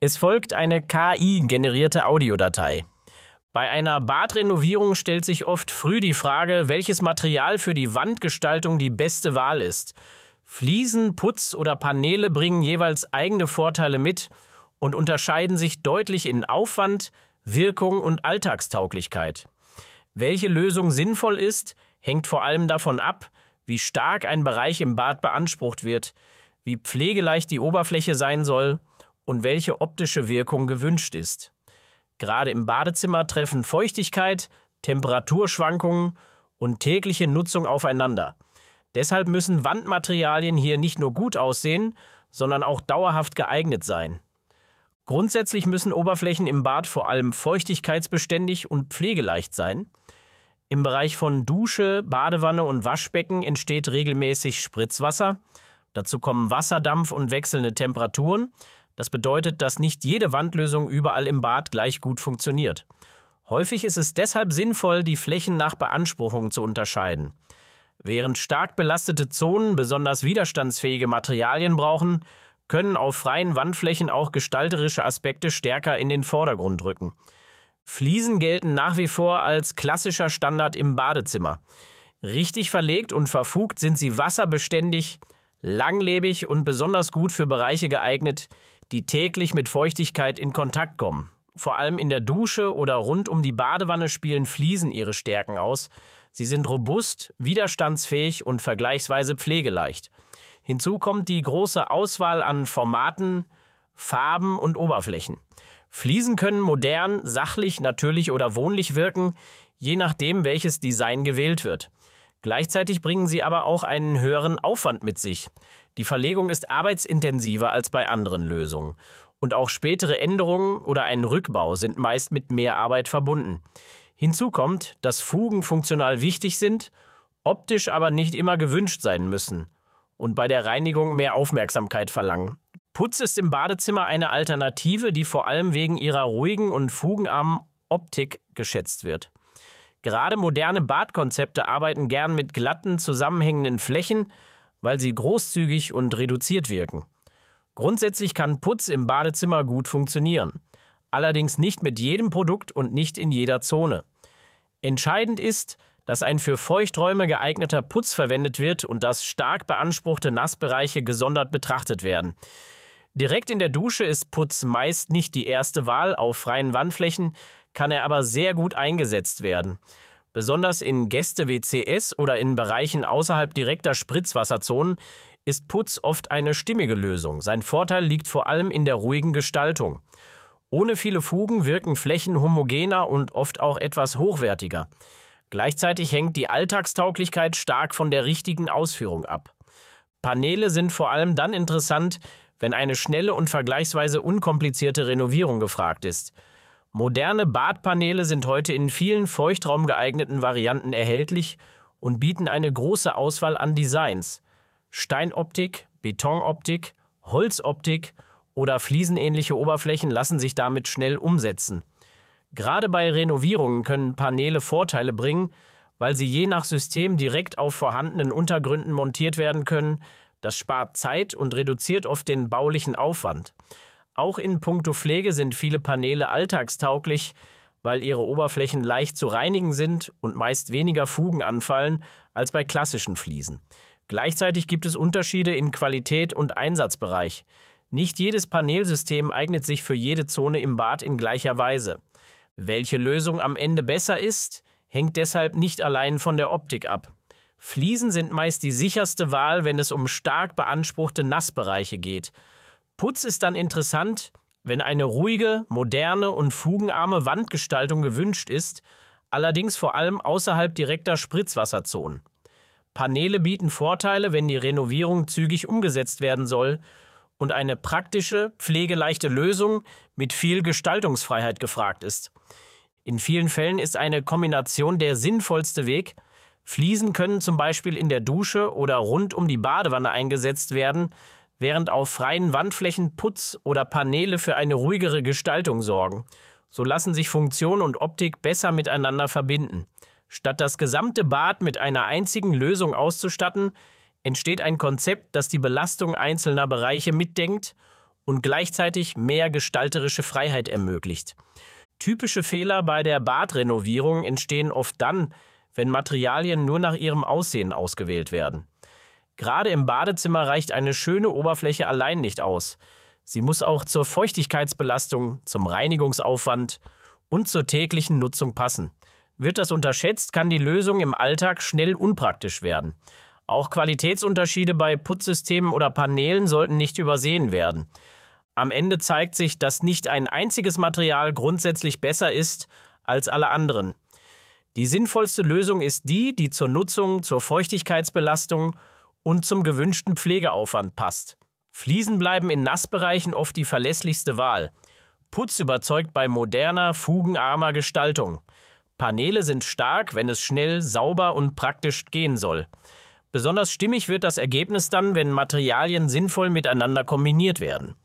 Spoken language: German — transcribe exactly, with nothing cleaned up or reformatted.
Es folgt eine K I-generierte Audiodatei. Bei einer Badrenovierung stellt sich oft früh die Frage, welches Material für die Wandgestaltung die beste Wahl ist. Fliesen, Putz oder Paneele bringen jeweils eigene Vorteile mit und unterscheiden sich deutlich in Aufwand, Wirkung und Alltagstauglichkeit. Welche Lösung sinnvoll ist, hängt vor allem davon ab, wie stark ein Bereich im Bad beansprucht wird, wie pflegeleicht die Oberfläche sein soll und welche optische Wirkung gewünscht ist. Gerade im Badezimmer treffen Feuchtigkeit, Temperaturschwankungen und tägliche Nutzung aufeinander. Deshalb müssen Wandmaterialien hier nicht nur gut aussehen, sondern auch dauerhaft geeignet sein. Grundsätzlich müssen Oberflächen im Bad vor allem feuchtigkeitsbeständig und pflegeleicht sein. Im Bereich von Dusche, Badewanne und Waschbecken entsteht regelmäßig Spritzwasser. Dazu kommen Wasserdampf und wechselnde Temperaturen. Das bedeutet, dass nicht jede Wandlösung überall im Bad gleich gut funktioniert. Häufig ist es deshalb sinnvoll, die Flächen nach Beanspruchung zu unterscheiden. Während stark belastete Zonen besonders widerstandsfähige Materialien brauchen, können auf freien Wandflächen auch gestalterische Aspekte stärker in den Vordergrund rücken. Fliesen gelten nach wie vor als klassischer Standard im Badezimmer. Richtig verlegt und verfugt sind sie wasserbeständig, langlebig und besonders gut für Bereiche geeignet, die täglich mit Feuchtigkeit in Kontakt kommen. Vor allem in der Dusche oder rund um die Badewanne spielen Fliesen ihre Stärken aus. Sie sind robust, widerstandsfähig und vergleichsweise pflegeleicht. Hinzu kommt die große Auswahl an Formaten, Farben und Oberflächen. Fliesen können modern, sachlich, natürlich oder wohnlich wirken, je nachdem, welches Design gewählt wird. Gleichzeitig bringen sie aber auch einen höheren Aufwand mit sich. Die Verlegung ist arbeitsintensiver als bei anderen Lösungen. Und auch spätere Änderungen oder ein Rückbau sind meist mit mehr Arbeit verbunden. Hinzu kommt, dass Fugen funktional wichtig sind, optisch aber nicht immer gewünscht sein müssen und bei der Reinigung mehr Aufmerksamkeit verlangen. Putz ist im Badezimmer eine Alternative, die vor allem wegen ihrer ruhigen und fugenarmen Optik geschätzt wird. Gerade moderne Badkonzepte arbeiten gern mit glatten, zusammenhängenden Flächen, weil sie großzügig und reduziert wirken. Grundsätzlich kann Putz im Badezimmer gut funktionieren, allerdings nicht mit jedem Produkt und nicht in jeder Zone. Entscheidend ist, dass ein für Feuchträume geeigneter Putz verwendet wird und dass stark beanspruchte Nassbereiche gesondert betrachtet werden. Direkt in der Dusche ist Putz meist nicht die erste Wahl, auf freien Wandflächen kann er aber sehr gut eingesetzt werden. Besonders in Gäste-W C S oder in Bereichen außerhalb direkter Spritzwasserzonen ist Putz oft eine stimmige Lösung. Sein Vorteil liegt vor allem in der ruhigen Gestaltung. Ohne viele Fugen wirken Flächen homogener und oft auch etwas hochwertiger. Gleichzeitig hängt die Alltagstauglichkeit stark von der richtigen Ausführung ab. Paneele sind vor allem dann interessant, wenn eine schnelle und vergleichsweise unkomplizierte Renovierung gefragt ist. Moderne Badpaneele sind heute in vielen feuchtraumgeeigneten Varianten erhältlich und bieten eine große Auswahl an Designs. Steinoptik, Betonoptik, Holzoptik oder fliesenähnliche Oberflächen lassen sich damit schnell umsetzen. Gerade bei Renovierungen können Paneele Vorteile bringen, weil sie je nach System direkt auf vorhandenen Untergründen montiert werden können. Das spart Zeit und reduziert oft den baulichen Aufwand. Auch in puncto Pflege sind viele Paneele alltagstauglich, weil ihre Oberflächen leicht zu reinigen sind und meist weniger Fugen anfallen als bei klassischen Fliesen. Gleichzeitig gibt es Unterschiede in Qualität und Einsatzbereich. Nicht jedes Paneelsystem eignet sich für jede Zone im Bad in gleicher Weise. Welche Lösung am Ende besser ist, hängt deshalb nicht allein von der Optik ab. Fliesen sind meist die sicherste Wahl, wenn es um stark beanspruchte Nassbereiche geht. Putz ist dann interessant, wenn eine ruhige, moderne und fugenarme Wandgestaltung gewünscht ist, allerdings vor allem außerhalb direkter Spritzwasserzonen. Paneele bieten Vorteile, wenn die Renovierung zügig umgesetzt werden soll und eine praktische, pflegeleichte Lösung mit viel Gestaltungsfreiheit gefragt ist. In vielen Fällen ist eine Kombination der sinnvollste Weg. Fliesen können zum Beispiel in der Dusche oder rund um die Badewanne eingesetzt werden, während auf freien Wandflächen Putz oder Paneele für eine ruhigere Gestaltung sorgen. So lassen sich Funktion und Optik besser miteinander verbinden. Statt das gesamte Bad mit einer einzigen Lösung auszustatten, entsteht ein Konzept, das die Belastung einzelner Bereiche mitdenkt und gleichzeitig mehr gestalterische Freiheit ermöglicht. Typische Fehler bei der Badrenovierung entstehen oft dann, wenn Materialien nur nach ihrem Aussehen ausgewählt werden. Gerade im Badezimmer reicht eine schöne Oberfläche allein nicht aus. Sie muss auch zur Feuchtigkeitsbelastung, zum Reinigungsaufwand und zur täglichen Nutzung passen. Wird das unterschätzt, kann die Lösung im Alltag schnell unpraktisch werden. Auch Qualitätsunterschiede bei Putzsystemen oder Paneelen sollten nicht übersehen werden. Am Ende zeigt sich, dass nicht ein einziges Material grundsätzlich besser ist als alle anderen. Die sinnvollste Lösung ist die, die zur Nutzung, zur Feuchtigkeitsbelastung und zum gewünschten Pflegeaufwand passt. Fliesen bleiben in Nassbereichen oft die verlässlichste Wahl. Putz überzeugt bei moderner, fugenarmer Gestaltung. Paneele sind stark, wenn es schnell, sauber und praktisch gehen soll. Besonders stimmig wird das Ergebnis dann, wenn Materialien sinnvoll miteinander kombiniert werden.